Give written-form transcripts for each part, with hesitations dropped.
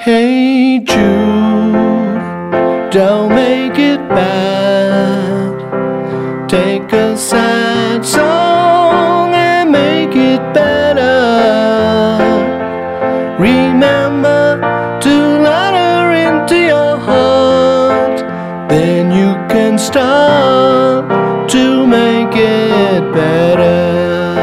Hey Jude, don't make it bad. Take a sad song and make it better. Remember to let her into your heart, then you can start to make it better.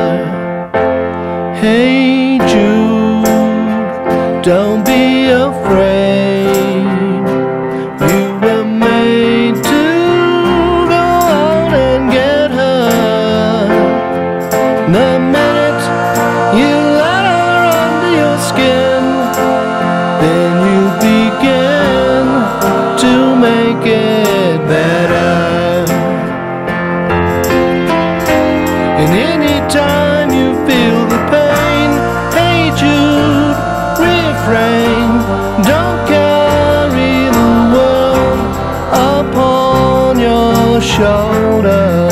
Hey Jude, don't be afraid. You were made to go out and get her. The minute you let her under your skin, then you begin to make it better. And anytime you feel the pain, hey Jude, refrain. Don't carry the world upon your shoulder.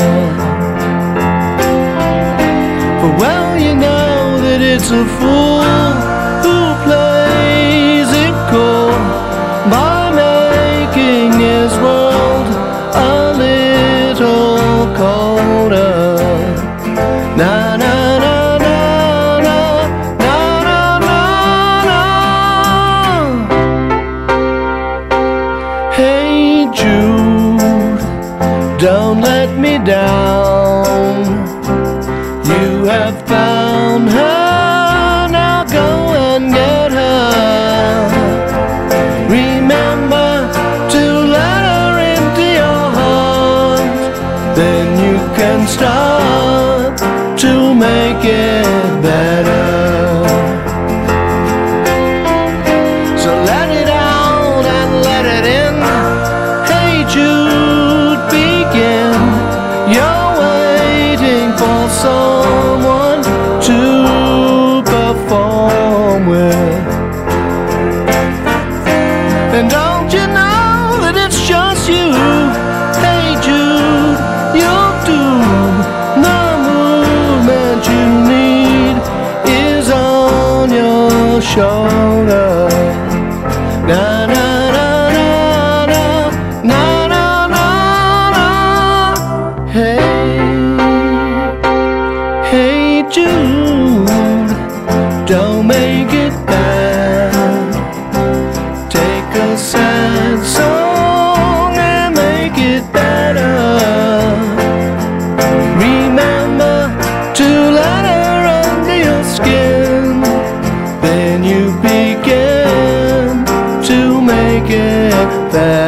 For well you know that it's a fool who plays it cool by making his world a little colder. Na na na na na na na na. Hey Jude, don't let me down. You have found her, now go and get her. Remember to let her into your heart, then you can start to make it better. So let it out and let it in. Hey Jude, begin. You're waiting for someone to perform with. And don't you know that it's just you? Hey Jude, you'll do. The movement you need is on your shoulder. Na na na na na na na na. Hey Jude, don't make it bad. Take a sad song and make it better. Remember to let her under your skin, then you begin to make it better.